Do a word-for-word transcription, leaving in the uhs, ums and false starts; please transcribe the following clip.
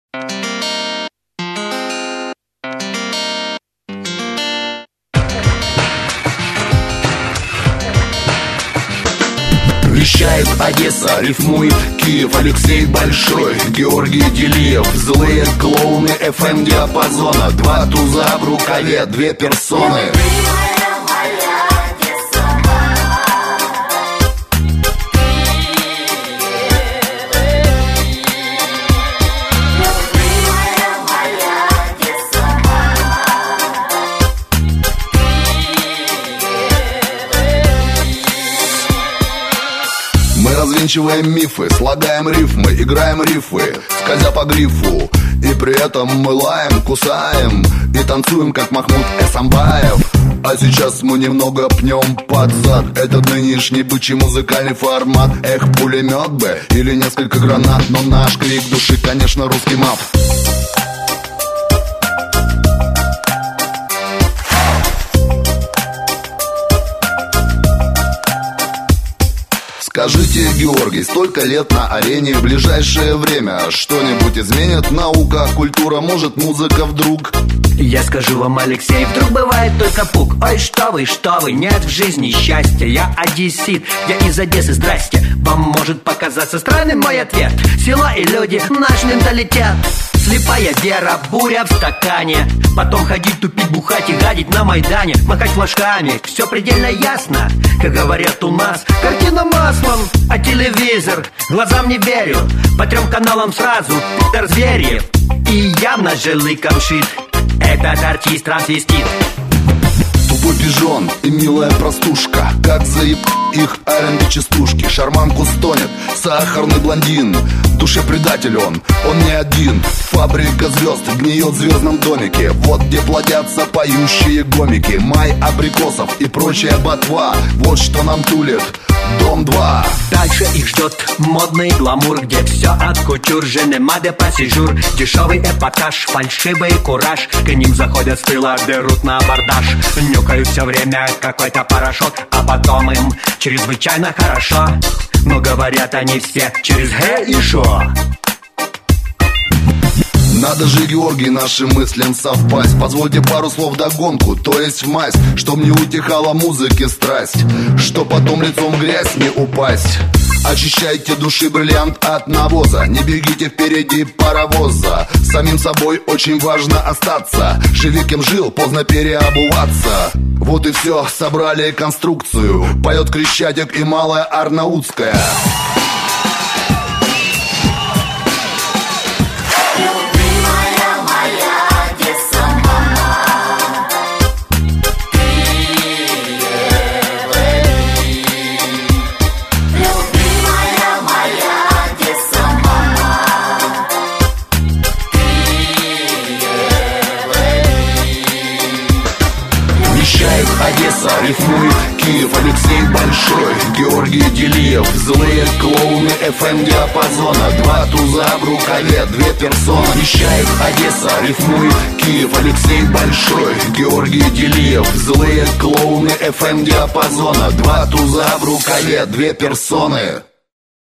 Вещает Одесса, рифмует Киев, Алексей Большой, Георгий Делиев. Злые клоуны эф эм диапазона, два туза в рукаве, две персоны. Мы развенчиваем мифы, слагаем рифмы, играем рифы, скользя по грифу. И при этом мы лаем, кусаем и танцуем, как Махмуд Эсамбаев. А сейчас мы немного пнем под зад этот нынешний бычий музыкальный формат. Эх, пулемет бы или несколько гранат, но наш крик души, конечно, русский мат. Скажите, Георгий, столько лет на арене, в ближайшее время что-нибудь изменит наука, культура, может музыка вдруг? Я скажу вам, Алексей, вдруг бывает только пук. Ой, что вы, что вы, нет в жизни счастья. Я одессит, я из Одессы, здрасте. Вам может показаться странным мой ответ. Села и люди, наш менталитет. Слепая вера, буря в стакане. Потом ходить, тупить, бухать и гадить на Майдане. Махать флажками, все предельно ясно. Как говорят у нас, картина маслом. А телевизор, глазам не верю. По трем каналам сразу, Питер Зверев. И явно же лыком шит этот артист трансвестит. Тупой пижон и милая простушка, как заеб их эр энд би частушки. Шарманку стонет сахарный блондин, в душе предатель он, он не один. Фабрика звезд гниет в звездном домике, вот где плодятся поющие гомики. Май абрикосов и прочая ботва, вот что нам тулит Дом два. Дальше их ждет модный гламур, где все от кутюр, женема де пассажур. Дешевый эпатаж, фальшивый кураж, к ним заходят с тыла, берут на абордаж. Нюкают все время какой-то порошок, а потом им чрезвычайно хорошо. Но говорят они все через гэ и шо. Надо же, Георгий, нашим мыслям совпасть. Позвольте пару слов догонку, то есть в масть, чтоб не утихала музыки страсть, чтоб потом лицом в грязь не упасть. Очищайте души бриллиант от навоза, не бегите впереди паровоза. Самим собой очень важно остаться, живи кем жил, поздно переобуваться. Вот и все, собрали конструкцию, поет Крещатик и Малая Арнаутская. Одесса, рифмует Киев, Алексей Большой, Георгий Делиев. Злые клоуны эф эм диапазона, два туза в рукаве, две персоны. Вещает Одесса, рифмует Киев, Алексей Большой, Георгий Делиев. Злые клоуны эф эм диапазона, два туза в рукаве, две персоны.